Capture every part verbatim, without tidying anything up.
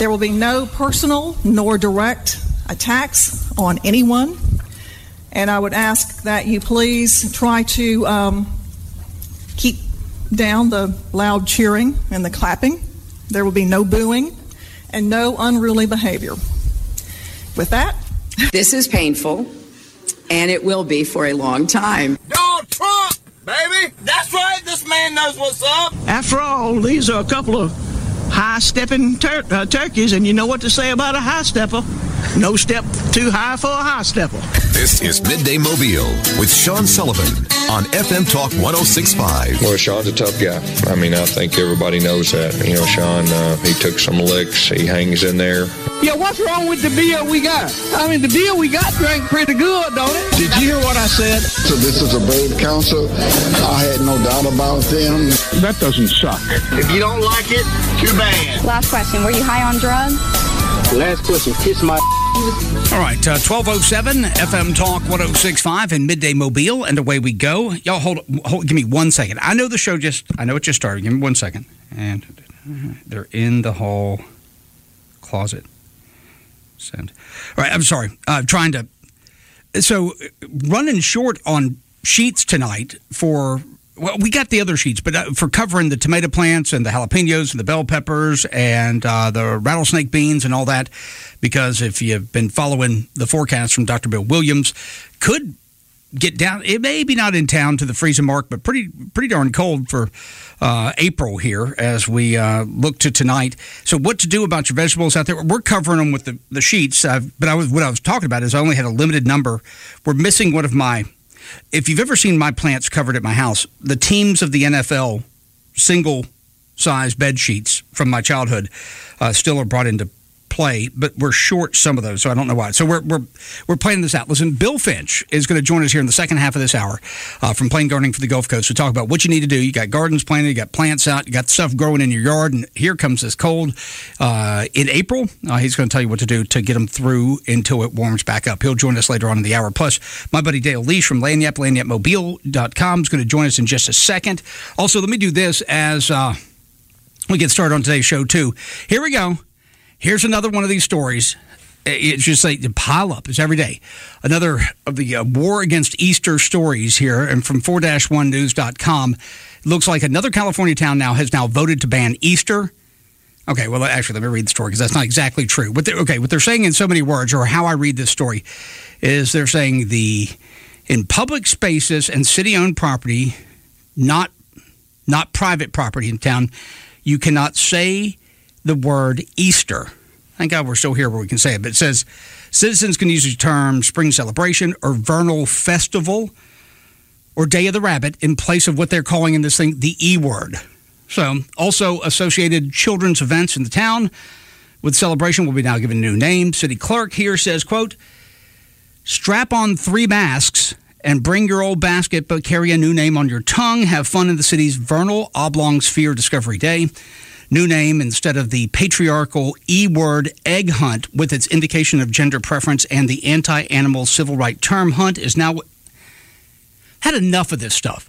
There will be no personal nor direct attacks on anyone. And I would ask that you please try to um, keep down the loud cheering and the clapping. There will be no booing and no unruly behavior. With that, this is painful, and it will be for a long time. Donald Trump, baby! That's right, this man knows what's up! After all, these are a couple of high-stepping tur- uh, turkeys, and you know what to say about a high-stepper. No step too high for a high-stepper. This is Midday Mobile with Sean Sullivan on F M Talk one oh six point five. Well, Sean's a tough guy. I mean, I think everybody knows that. You know, Sean, uh, he took some licks. He hangs in there. Yeah, what's wrong with the beer we got? I mean, the beer we got drank pretty good, don't it? Did you hear what I said? So this is a brave council. I had no doubt about them. That doesn't suck. If you don't like it, too bad. Last question. Were you high on drugs? Last question. Kiss my... All right, uh, twelve oh seven, F M Talk one oh six point five in Midday Mobile, and away we go. Y'all hold, hold, give me one second. I know the show just, I know it just started. Give me one second. And they're in the hall closet. Send. All right, I'm sorry. Uh, trying to, so running short on sheets tonight for, well, we got the other sheets, but uh, for covering the tomato plants and the jalapenos and the bell peppers and uh, the rattlesnake beans and all that, because if you've been following the forecast from Doctor Bill Williams, could get down, it may be not in town to the freezing mark, but pretty pretty darn cold for uh, April here as we uh, look to tonight. So what to do about your vegetables out there? We're covering them with the, the sheets, uh, but I was, what I was talking about is I only had a limited number. We're missing one of my, if you've ever seen my plants covered at my house, the teams of the N F L single-size bed sheets from my childhood uh, still are brought into play, but we're short some of those, so I don't know why. So we're we're we're planning this out. Listen, Bill Finch is going to join us here in the second half of this hour uh, from Plain Gardening for the Gulf Coast to talk about what you need to do. You got gardens planted, you got plants out, you got stuff growing in your yard, and here comes this cold uh, in April. Uh, he's going to tell you what to do to get them through until it warms back up. He'll join us later on in the hour. Plus, my buddy Dale Leash from Lanyap, lanyap mobile dot com is going to join us in just a second. Also, let me do this as uh, we get started on today's show, too. Here we go. Here's another one of these stories. It's just like the pile up. It's every day. Another of the uh, war against Easter stories here, and from four dash one news dot com. Looks like another California town now has now voted to ban Easter. Okay, well, actually, let me read the story because that's not exactly true. What okay, what they're saying in so many words, or how I read this story, is they're saying the in public spaces and city-owned property, not not private property in town, you cannot say the word Easter. Thank God we're still here where we can say it. But it says citizens can use the term spring celebration or vernal festival or Day of the Rabbit in place of what they're calling in this thing the E word. So also associated children's events in the town with celebration will be now given a new name. City clerk here says, quote, strap on three masks and bring your old basket but carry a new name on your tongue. Have fun in the city's vernal oblong sphere Discovery Day. New name instead of the patriarchal E-word egg hunt with its indication of gender preference and the anti-animal civil right term hunt is now had enough of this stuff.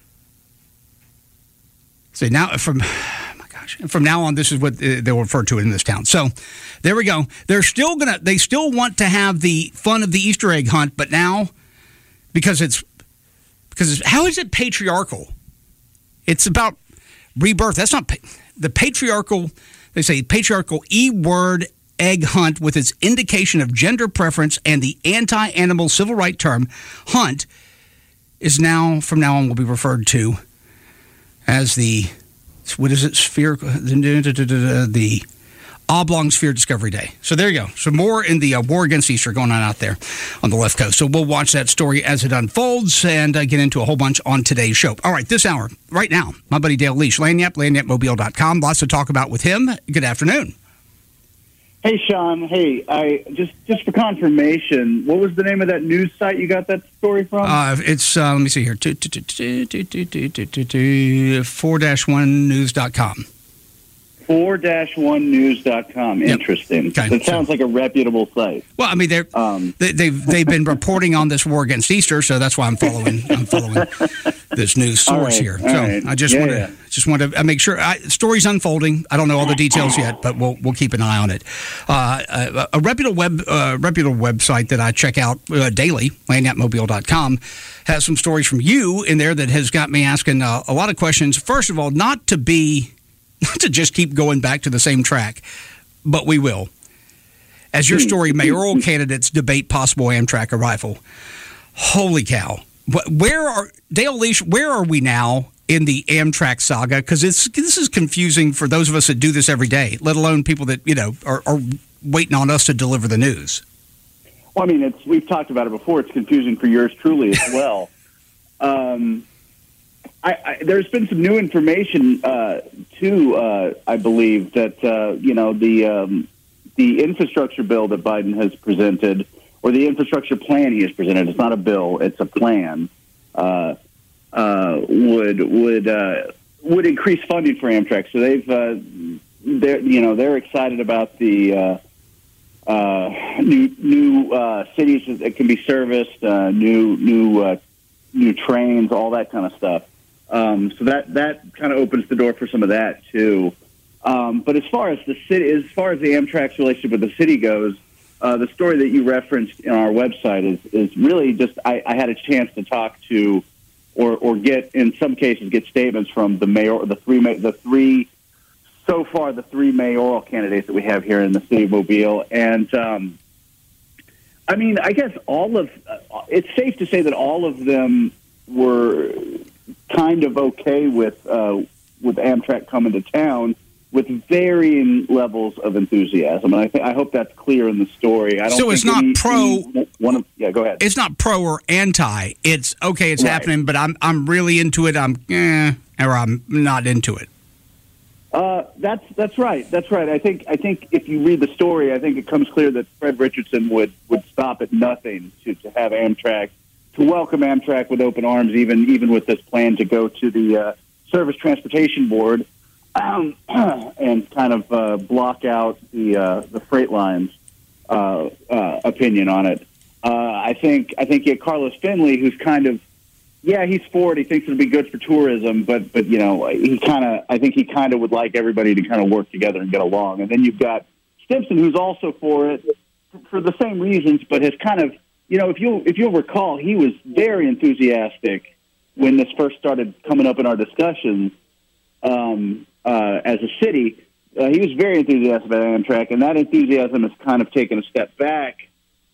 So now from, oh my gosh, from now on, this is what they'll refer to it in this town. So there we go. They're still gonna, they still want to have the fun of the Easter egg hunt, but now because it's, because it's, how is it patriarchal? It's about rebirth. That's not the patriarchal, they say patriarchal E-word egg hunt with its indication of gender preference and the anti-animal civil right term hunt is now, from now on, will be referred to as the, what is it, spherical, the oblong sphere Discovery Day. So there you go. So more in the uh, war against Easter going on out there on the left coast. So we'll watch that story as it unfolds and uh, get into a whole bunch on today's show. All right, this hour, right now, my buddy Dale Leash, Lanyap, lanyap mobile dot com. Lots to talk about with him. Good afternoon. Hey, Sean. Hey, I just just for confirmation, what was the name of that news site you got that story from? Uh, it's, uh, let me see here, four dash one news dot com. four dash one news dot com. Yep. Interesting. Okay. It sounds like a reputable site. Well, I mean, they're, um, they, they've they've been reporting on this war against Easter, so that's why I'm following I'm following this news source right, here. So right. I just yeah, want to yeah. just want to make sure. I, story's unfolding. I don't know all the details yet, but we'll we'll keep an eye on it. Uh, a, a reputable web uh, reputable website that I check out uh, daily, lagniappe mobile dot com, has some stories from you in there that has got me asking uh, a lot of questions. First of all, not to be not to just keep going back to the same track, but we will. As your story, mayoral candidates debate possible Amtrak arrival. Holy cow! Where are Dale Leash? Where are we now in the Amtrak saga? Because it's this is confusing for those of us that do this every day, let alone people that you know are, are waiting on us to deliver the news. Well, I mean, it's we've talked about it before. It's confusing for yours truly as well. um, I, I, there's been some new information uh, too. Uh, I believe that uh, you know the um, the infrastructure bill that Biden has presented, or the infrastructure plan he has presented. It's not a bill; it's a plan. Uh, uh, would would uh, would increase funding for Amtrak. So they've uh, they're you know they're excited about the uh, uh, new new uh, cities that can be serviced, uh, new new uh, new trains, all that kind of stuff. Um, so that that kind of opens the door for some of that too. Um, but as far as the city, as far as the Amtrak's relationship with the city goes, uh, the story that you referenced in our website is is really just I, I had a chance to talk to, or or get in some cases get statements from the mayor, the three the three so far the three mayoral candidates that we have here in the city of Mobile, and um, I mean I guess all of uh, it's safe to say that all of them were kind of okay with uh, with Amtrak coming to town, with varying levels of enthusiasm, and I think I hope that's clear in the story. I don't so it's think not any, pro. Any one of, yeah, go ahead. It's not pro or anti. It's okay. It's right. happening, but I'm I'm really into it. I'm eh, or I'm not into it. Uh, that's that's right. That's right. I think I think if you read the story, I think it comes clear that Fred Richardson would, would stop at nothing to, to have Amtrak, to welcome Amtrak with open arms, even even with this plan to go to the uh, Surface Transportation Board um, and kind of uh, block out the uh, the freight lines uh, uh, opinion on it. Uh, I think I think yeah, Carlos Finley, who's kind of yeah, he's for it. He thinks it'll be good for tourism, but but you know he kind of I think he kind of would like everybody to kind of work together and get along. And then you've got Stimson, who's also for it for the same reasons, but has kind of you know if you if you'll recall, he was very enthusiastic when this first started coming up in our discussions um, uh, as a city. Uh, he was very enthusiastic about Amtrak, and that enthusiasm has kind of taken a step back,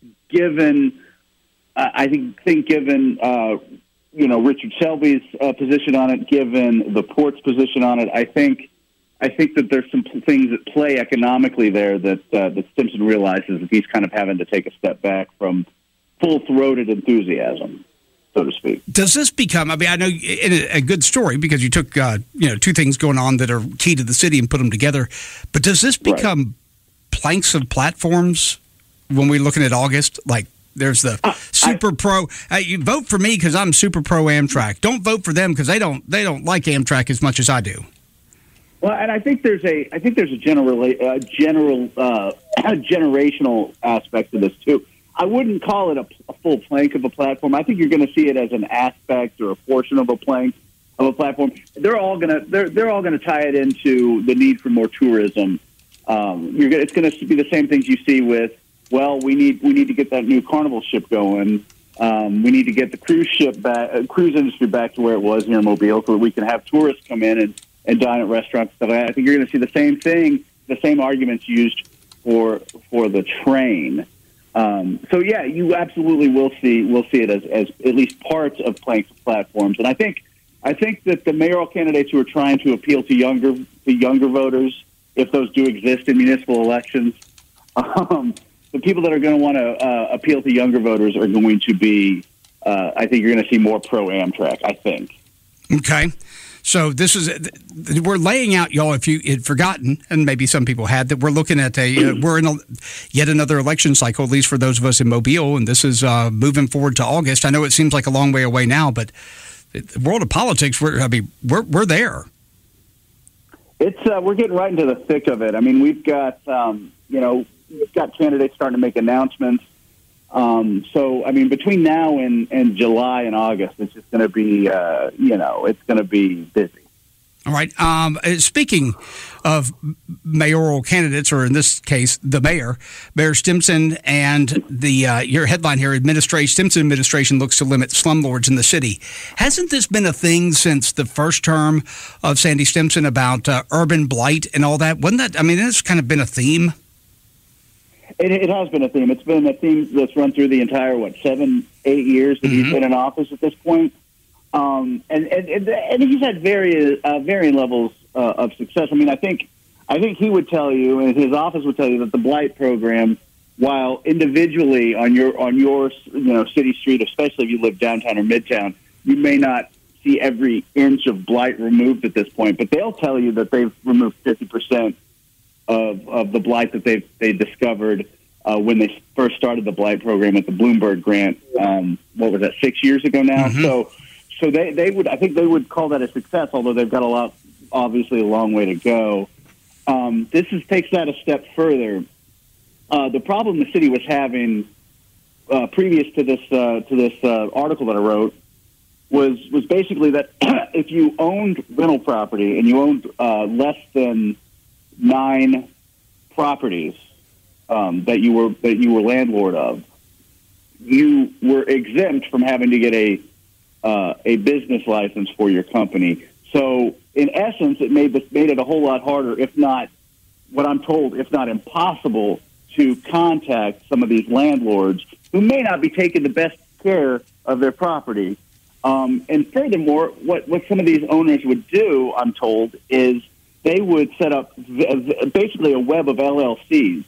given uh, I think think given. Uh, you know, Richard Shelby's uh, position on it, given the port's position on it, I think I think that there's some things at play economically there that uh, that Stimson realizes that he's kind of having to take a step back from full-throated enthusiasm, so to speak. Does this become, I mean, I know in a, a good story because you took, uh, you know, two things going on that are key to the city and put them together, but does this become right. planks of platforms when we're looking at August? Like, there's the uh, super I, pro. Uh, you vote for me because I'm super pro Amtrak. Don't vote for them because they don't they don't like Amtrak as much as I do. Well, and I think there's a I think there's a general uh, general uh, generational aspect to this too. I wouldn't call it a, a full plank of a platform. I think you're going to see it as an aspect or a portion of a plank of a platform. They're all going to they're they're all going to tie it into the need for more tourism. Um, you're gonna, it's going to be the same things you see with. Well, we need we need to get that new Carnival ship going. Um, we need to get the cruise ship back, uh, cruise industry back to where it was here in Mobile, so that we can have tourists come in and, and dine at restaurants. Stuff like that. I think you're going to see the same thing, the same arguments used for for the train. Um, so yeah, you absolutely will see will see it as, as at least parts of planks of platforms. And I think I think that the mayoral candidates who are trying to appeal to younger to younger voters, if those do exist in municipal elections. Um, The people that are going to want to uh, appeal to younger voters are going to be, uh, I think you're going to see more pro-Amtrak, I think. Okay. So this is, we're laying out, y'all, if you had forgotten, and maybe some people had, that we're looking at a, uh, we're in a, yet another election cycle, at least for those of us in Mobile, and this is uh, moving forward to August. I know it seems like a long way away now, but the world of politics, we're, I mean, we're, we're there. It's uh, we're getting right into the thick of it. I mean, we've got um, you know we've got candidates starting to make announcements. Um, so I mean, between now and, and July and August, it's just going to be uh, you know it's going to be busy. All right. Um, speaking of mayoral candidates, or in this case, the mayor, Mayor Stimson, and the uh, your headline here, administration, Stimson administration looks to limit slumlords in the city. Hasn't this been a thing since the first term of Sandy Stimson about uh, urban blight and all that? Wasn't that? I mean, it's kind of been a theme. It, it has been a theme. It's been a theme that's run through the entire what seven, eight years that mm-hmm. he's been in office at this point. Um, and, and and he's had various uh, varying levels uh, of success. I mean, I think I think he would tell you, and his office would tell you, that the blight program, while individually on your on your you know city street, especially if you live downtown or midtown, you may not see every inch of blight removed at this point. But they'll tell you that they've removed fifty percent of of the blight that they they discovered uh, when they first started the blight program with the Bloomberg grant. Um, what was that? Six years ago now. Mm-hmm. So. So they, they would, I think they would call that a success, although they've got a lot, obviously a long way to go. Um, this is, takes that a step further. Uh, the problem the city was having uh, previous to this uh, to this uh, article that I wrote was was basically that if you owned rental property and you owned uh, less than nine properties um, that you were that you were landlord of, you were exempt from having to get a Uh, a business license for your company. So, in essence, it made this, made it a whole lot harder, if not, what I'm told, if not impossible, to contact some of these landlords who may not be taking the best care of their property. Um, and furthermore, what, what some of these owners would do, I'm told, is they would set up basically a web of L L Cs.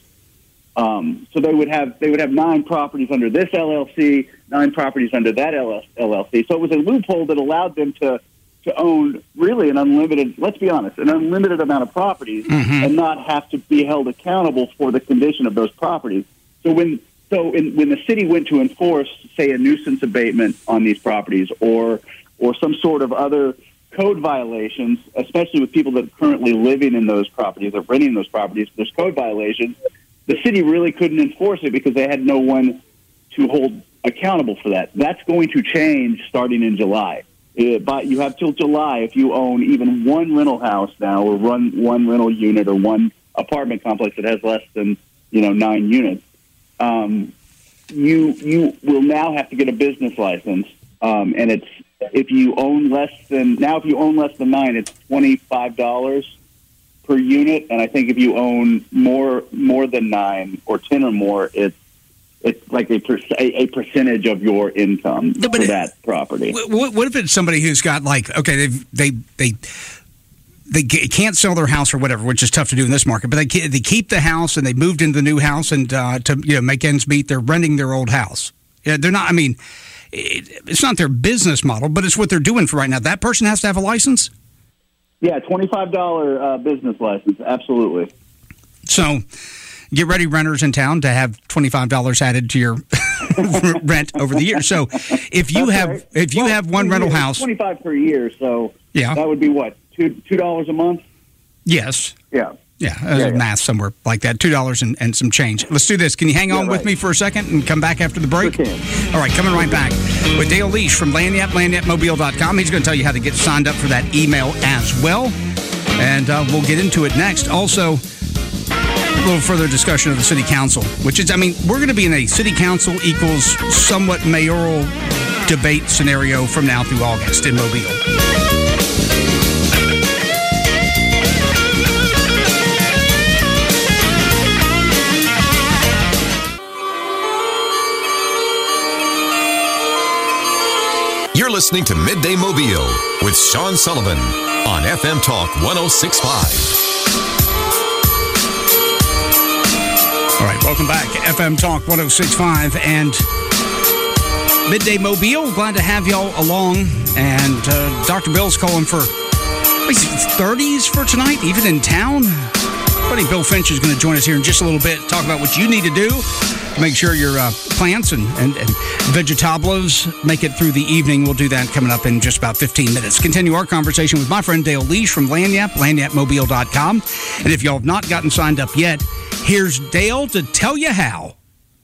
Um, so they would have they would have nine properties under this L L C, nine properties under that L L C. So it was a loophole that allowed them to to own really an unlimited, let's be honest, an unlimited amount of properties mm-hmm. and not have to be held accountable for the condition of those properties. So when so in, when the city went to enforce, say, a nuisance abatement on these properties or or some sort of other code violations, especially with people that are currently living in those properties or renting those properties, there's code violations. The city really couldn't enforce it because they had no one to hold accountable for that. That's going to change starting in July. It, but you have till July if you own even one rental house now, or run one rental unit, or one apartment complex that has less than you know nine units. Um, you you will now have to get a business license, um, and it's if you own less than now if you own less than nine, it's twenty-five dollars per unit, and I think if you own more more than nine or ten or more, it's it's like a per, a, a percentage of your income no, for it, that property. What, what if it's somebody who's got like okay, they they they they can't sell their house or whatever, which is tough to do in this market, but they they keep the house and they moved into the new house and uh, to you know make ends meet, they're renting their old house. Yeah, they're not. I mean, it, it's not their business model, but it's what they're doing for right now. That person has to have a license. Yeah, twenty-five dollars uh, business license, absolutely. So get ready, renters in town, to have twenty-five dollars added to your rent over the year. So if you That's have right. if you well, have one rental years, house... twenty-five per year, so yeah. that would be what, two two dollars a month? Yes. Yeah. Yeah, uh, yeah, yeah. Math somewhere like that, two dollars and, and some change. Let's do this. Can you hang on yeah, right. with me for a second and come back after the break? Sure can. All right, coming right back with Dale Leash from Lagniappe, lagniappe mobile dot com. He's going to tell you how to get signed up for that email as well. And uh, we'll get into it next. Also, a little further discussion of the city council, which is, I mean, we're going to be in a city council equals somewhat mayoral debate scenario from now through August in Mobile. You're listening to Midday Mobile with Sean Sullivan on F M Talk one oh six point five. All right, welcome back. F M Talk one oh six point five and Midday Mobile. Glad to have y'all along. And uh, Doctor Bill's calling for thirties for tonight, even in town. buddy Bill Finch is going to join us here in just a little bit, talk about what you need to do to make sure your uh, plants and, and, and vegetables make it through the evening. We'll do that coming up in just about fifteen minutes. Continue our conversation with my friend Dale Leash from Lagniappe, lagniappe mobile dot com. And if y'all have not gotten signed up yet, here's Dale to tell you how.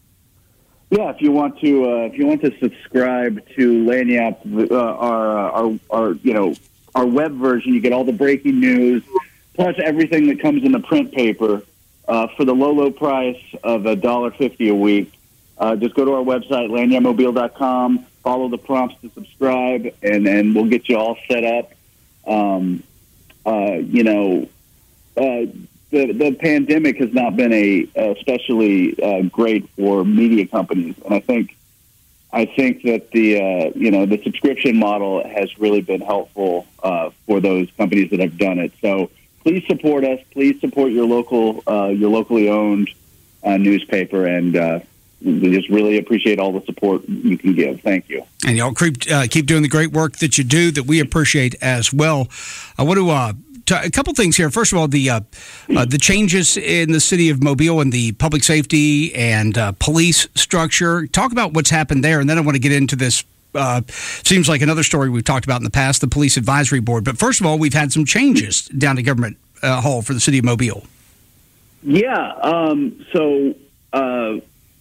Yeah, if you want to, uh, if you want to subscribe to Lagniappe, uh, our, our, our, you know, our web version, you get all the breaking news, plus everything that comes in the print paper uh, for the low, low price of a dollar fifty a week. Uh, just go to our website, lagniappe mobile dot com, follow the prompts to subscribe, and then we'll get you all set up. Um, uh, you know, uh, the the pandemic has not been a especially uh, great for media companies, and I think I think that the uh, you know the subscription model has really been helpful uh, for those companies that have done it. So please support us. Please support your local uh, your locally owned uh, newspaper, and uh, we just really appreciate all the support you can give. Thank you. And y'all keep uh, keep doing the great work that you do that we appreciate as well. I want to. Uh, A couple things here. First of all, the uh, uh, the changes in the city of Mobile and the public safety and uh, police structure. Talk about what's happened there, and then I want to get into this. Uh, seems like another story we've talked about in the past, the Police Advisory Board. But first of all, we've had some changes down to Government uh, Hall for the city of Mobile. Yeah. Um, so uh,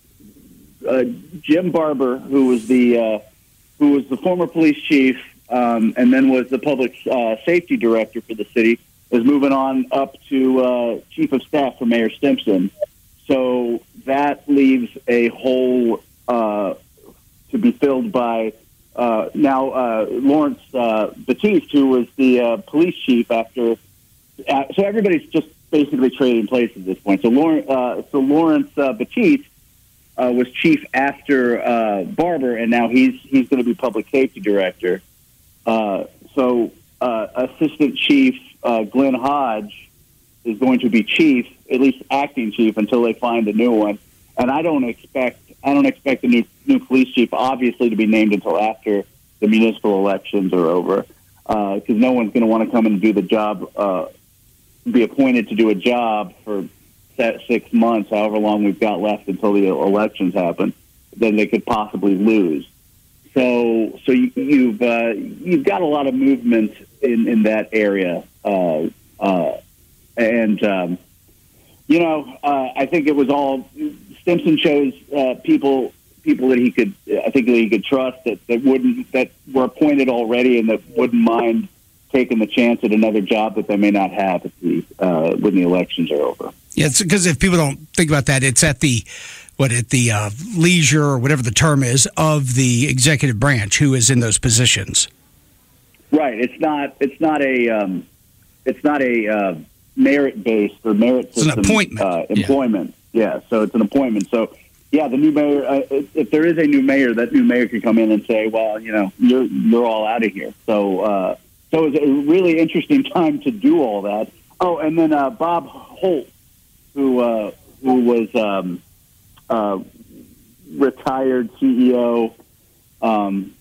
uh, Jim Barber, who was the uh, who was the former police chief. Um, and then was the public uh, safety director for the city, is moving on up to uh, chief of staff for Mayor Stimpson. So that leaves a hole uh, to be filled by uh, now uh, Lawrence uh, Batiste, who was the uh, police chief after. Uh, so everybody's just basically trading places at this point. So Lawrence, uh, so Lawrence uh, Batiste uh, was chief after uh, Barber, and now he's he's going to be public safety director. Uh, so uh, Assistant Chief uh, Glenn Hodge is going to be chief, at least acting chief, until they find a new one. And I don't expect I don't expect the new new police chief, obviously, to be named until after the municipal elections are over, because uh, no one's going to want to come in and do the job, uh, be appointed to do a job for six months, however long we've got left until the elections happen. Then they could possibly lose. So, so you, you've uh, you've got a lot of movement in, in that area, uh, uh, and um, you know, uh, I think it was all Stimpson chose uh, people people that he could, I think that he could trust that, that wouldn't that were appointed already and that wouldn't mind taking the chance at another job that they may not have at the, uh, when the elections are over. Yeah, it's because if people don't think about that, it's at the what at the uh, leisure or whatever the term is of the executive branch who is in those positions. Right. It's not. It's not a. Um, it's not a uh, merit based or merit system. It's an appointment. Uh, employment. Yeah. yeah. So it's an appointment. So yeah, the new mayor. Uh, if, if there is a new mayor, that new mayor could come in and say, "Well, you know, you're you're all out of here." So uh, so it's a really interesting time to do all that. Oh, and then uh, Bob Holt, who uh, who was. Um, Uh, retired C E O um,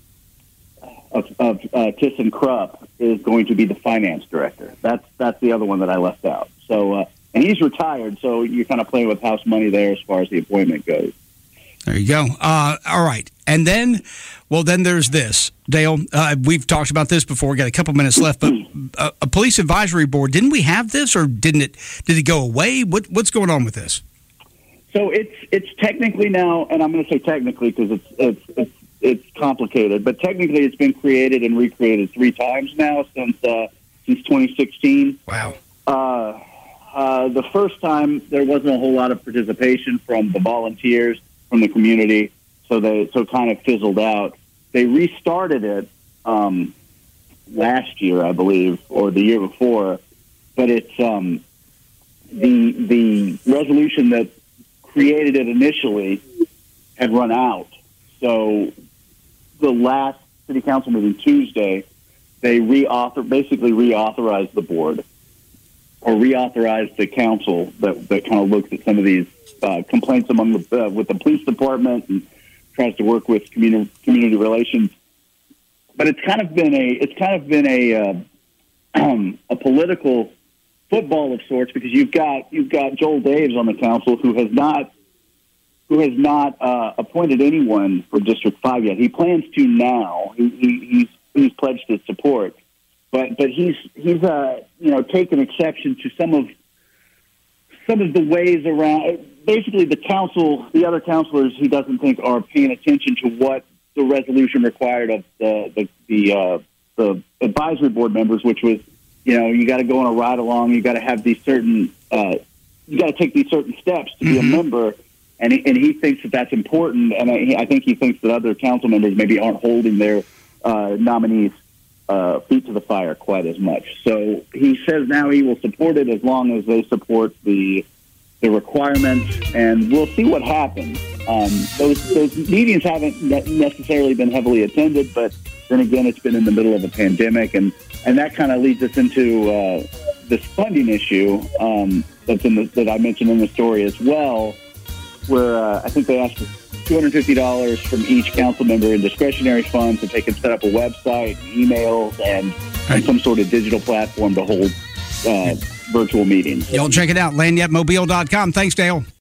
of, of uh, ThyssenKrupp is going to be the finance director. That's that's the other one that I left out. So, uh, and he's retired, so you're kind of playing with house money there as far as the appointment goes. There you go. Uh, all right, and then, well, then there's this, Dale. Uh, we've talked about this before. We got a couple minutes left, but a, a police advisory board. Didn't we have this, or didn't it? Did it go away? What what's going on with this? So it's it's technically now, and I'm going to say technically because it's, it's it's it's complicated, but technically it's been created and recreated three times now since uh, since twenty sixteen. Wow. Uh, uh, the first time there wasn't a whole lot of participation from the volunteers from the community, so they so kind of fizzled out. They restarted it um, last year, I believe, or the year before, but it's um, the the resolution that created it initially had run out. So the last city council meeting Tuesday, they reauthor basically reauthorized the board or reauthorized the council that, that kind of looks at some of these uh, complaints among the uh, with the police department and tries to work with community community relations. But it's kind of been a it's kind of been a uh, um, a political football of sorts, because you've got you've got Joel Daves on the council who has not who has not uh, appointed anyone for District Five yet. He plans to now. He, he, he's he's pledged his support, but but he's he's uh, you know taken exception to some of some of the ways around. Basically, the council, the other councilors, he doesn't think are paying attention to what the resolution required of the the the, uh, the advisory board members, which was, you know, you got to go on a ride along, you got to have these certain, uh, you got to take these certain steps to mm-hmm. be a member, and he, and he thinks that that's important, and I, I think he thinks that other council members maybe aren't holding their uh, nominees' uh, feet to the fire quite as much. So he says now he will support it as long as they support the the requirements, and we'll see what happens. Um, those those meetings haven't ne- necessarily been heavily attended, but then again, it's been in the middle of a pandemic, and, and that kind of leads us into uh, this funding issue um, that's in the, that I mentioned in the story as well, where uh, I think they asked for two hundred fifty dollars from each council member in discretionary funds so they can set up a website, emails, and, and some sort of digital platform to hold uh, virtual meetings. Y'all check it out, lagniapped mobile dot com. Thanks, Dale.